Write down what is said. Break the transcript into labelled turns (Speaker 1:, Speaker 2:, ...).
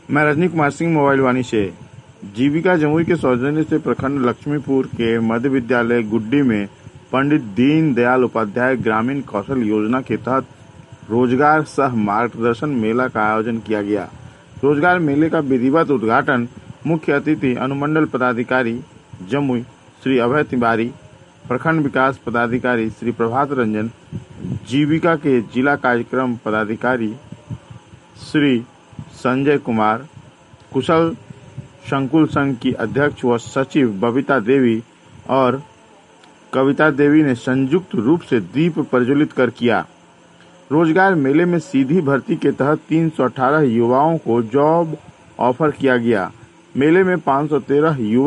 Speaker 1: मैं रजनी कुमार सिंह मोबाइल वाणी से। जीविका जमुई के सौजन्य से प्रखंड लक्ष्मीपुर के मध्य विद्यालय गुड्डी में पंडित दीन दयाल उपाध्याय ग्रामीण कौशल योजना के तहत रोजगार सह मार्गदर्शन मेला का आयोजन किया गया। रोजगार मेले का विधिवत उद्घाटन मुख्य अतिथि अनुमंडल पदाधिकारी जमुई श्री अभय तिवारी, प्रखंड विकास पदाधिकारी श्री प्रभात रंजन, जीविका के जिला कार्यक्रम पदाधिकारी श्री संजय कुमार, कुशल संकुल संघ की अध्यक्ष व सचिव बबीता देवी और कविता देवी ने संयुक्त रूप से दीप प्रज्वलित कर किया। रोजगार मेले में सीधी भर्ती के तहत 318 युवाओं को जॉब ऑफर किया गया। मेले में 513 युवा